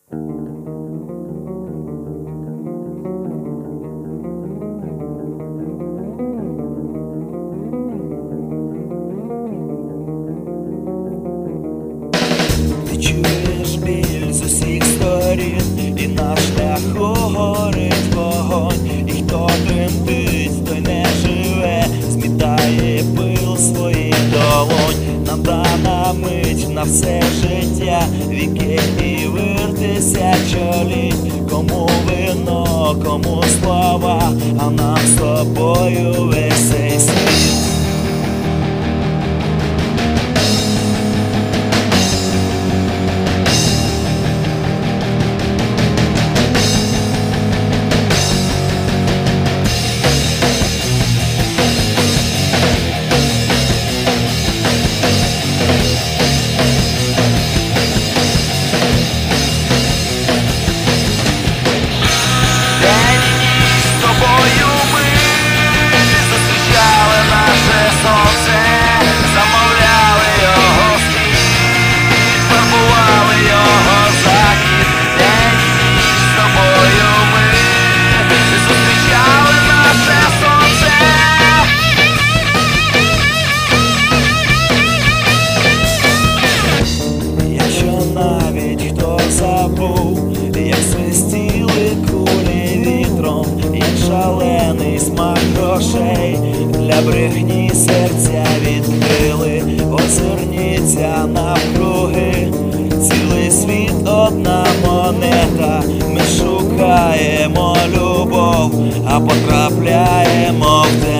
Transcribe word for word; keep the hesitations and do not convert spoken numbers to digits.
Ти чуєш біль з усіх сторін, і на шляху горить вогонь, і хто тремтить, той не живе, змітає пил своїх долонь. Нам дана мить на все життя, віки і вир тисячоліть. Кому вино, кому слова, а нам з тобою весь цей світ. Як свистіли кулі вітром, як шалений смак грошей, для брехні серця відкрили. Озирніться навкруги, цілий світ одна монета. Ми шукаємо любов, а потрапляємо в те.